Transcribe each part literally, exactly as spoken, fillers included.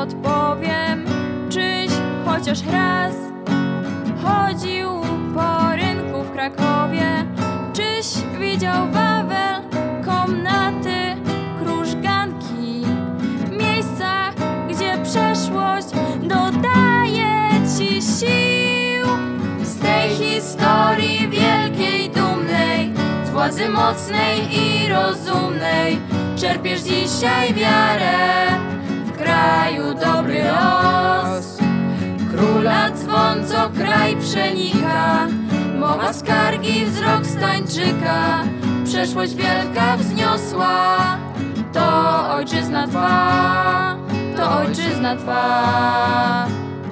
odpowiem, czyś chociaż raz chodził po rynku w Krakowie, czyś widział Wawel, komnaty, krużganki, miejsca, gdzie przeszłość dodaje ci sił. Z tej historii wielkiej, dumnej, z władzy mocnej i rozumnej czerpiesz dzisiaj wiarę, w kraju dobry los. Króla dzwon, co kraj przenika, mowa skargi, wzrok Stańczyka, przeszłość wielka wzniosła. To ojczyzna Twa, to ojczyzna Twa.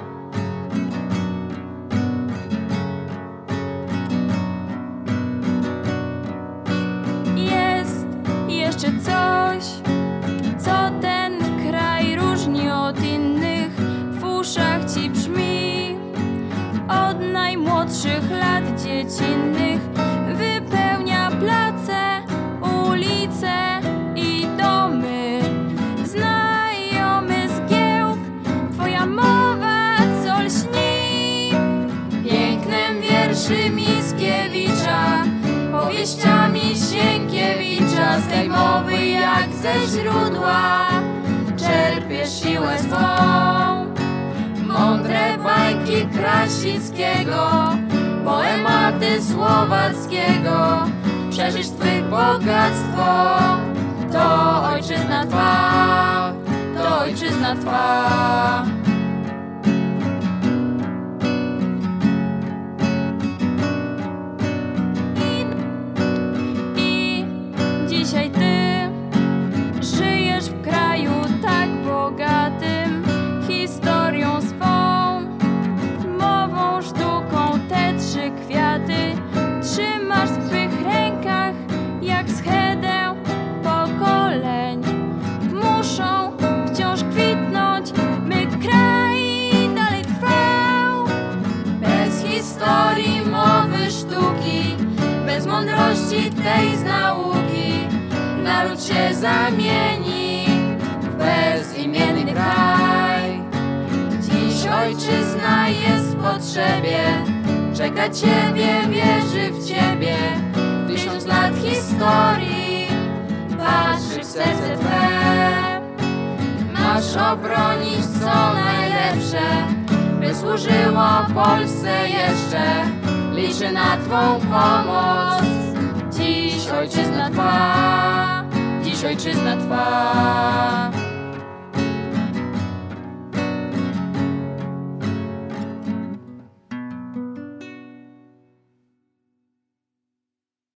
Jest jeszcze coś, co ten kraj różni od innych, w uszach ci brzmi od najmłodszych lat dziecinnych. Wypełnia place, ulice i domy, znajomy zgiełk, twoja mowa, co lśni pięknem wierszy Mickiewicza, powieściami Sienkiewicza. Z tej mowy jak ze źródła czerpiesz siłę swą. Mądre bajki Krasickiego, poematy Słowackiego, przeżyć twych bogactwo. To ojczyzna Twa, to ojczyzna Twa. I, i dzisiaj ty żyjesz w kraju tak bogatym historią swą, mową, sztuką. Te trzy kwiaty trzymasz w twych rękach jak schedę pokoleń. Muszą wciąż kwitnąć, by kraj dalej trwał. Bez historii, mowy, sztuki, bez mądrości tej z nauki, naród się zamieni w bezimienny kraj. Dziś ojczyzna jest w potrzebie, czeka ciebie, wierzy w ciebie. Tysiąc lat historii patrzy w serce twe. Masz obronić co najlepsze, by służyło Polsce jeszcze. Liczy na twą pomoc dziś ojczyzna Twa, dziś ojczyzna Twa.